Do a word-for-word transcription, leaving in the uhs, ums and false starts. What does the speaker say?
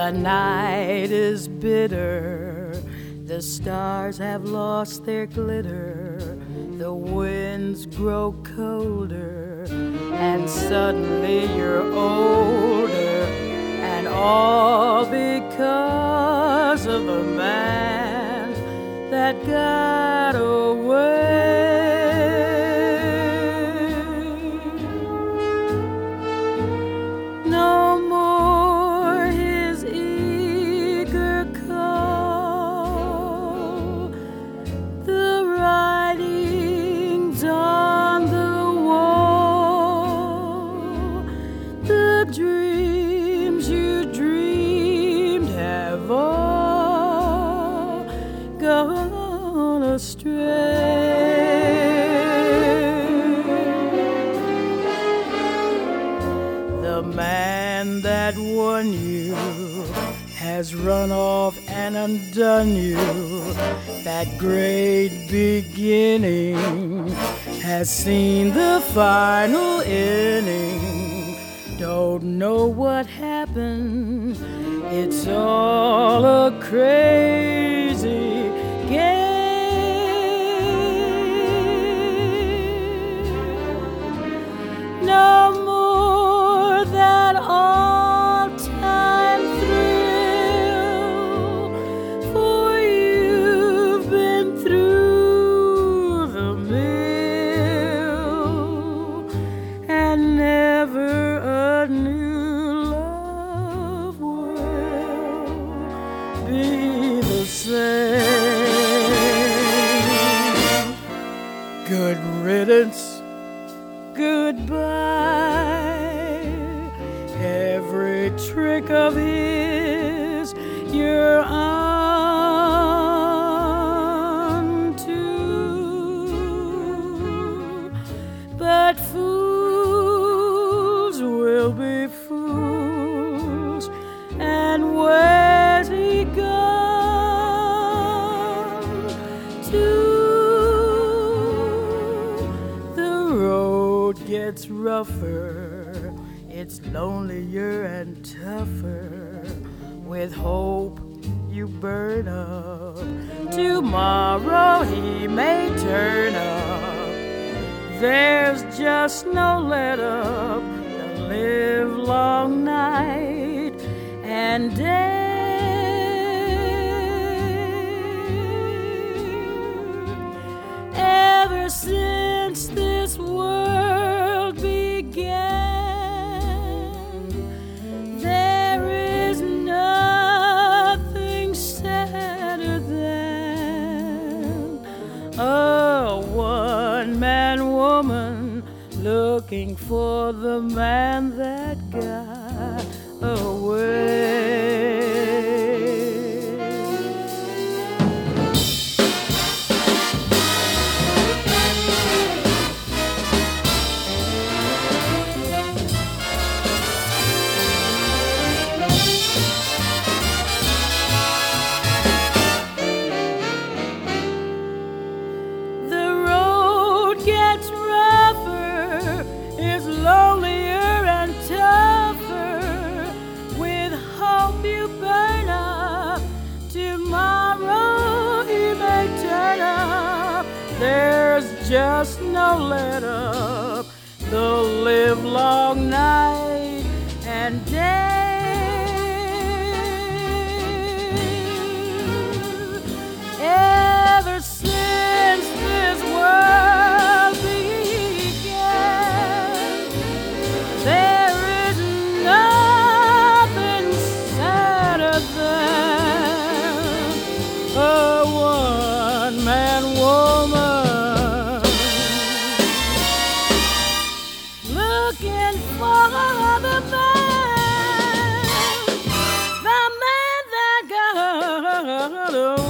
The night is bitter, the stars have lost their glitter, the winds grow colder, and suddenly you're older, and all because of a man that got away. No more his eager call, the writings on the wall, the dreams you dreamed have all gone astray. The man that won you has run off and undone you. That great beginning has seen the final inning. Don't know what happened, it's all a crazy game. No more that all-time thrill, for you've been through the mill, and never a new love will be the same. Good riddance, goodbye. Every trick of his you're on to, but fools will be fools, and where's he gone to? The road gets rougher, it's lonelier and tougher. With hope you burn up, tomorrow he may turn up. There's just no let up, the live long night and day. Ever since this world began, there is nothing sadder than a one-man woman looking for the man that got away. The road gets rougher, it's lonelier and tougher. With hope you burn up, tomorrow he may turn up. There's just no let up, the live long night and day. Ever since this world began, there is nothing sadder than a one-man woman looking for the man, the man that got away.